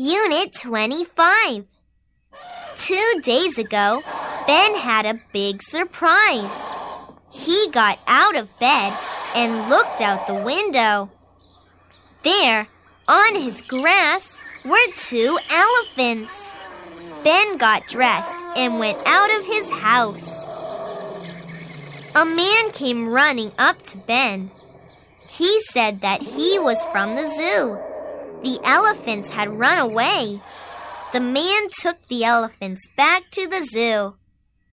Unit 25. 2 days ago, Ben had a big surprise. He got out of bed and looked out the window. There, on his grass, were 2 elephants. Ben got dressed and went out of his house. A man came running up to Ben. He said that he was from the zoo. The elephants had run away. The man took the elephants back to the zoo.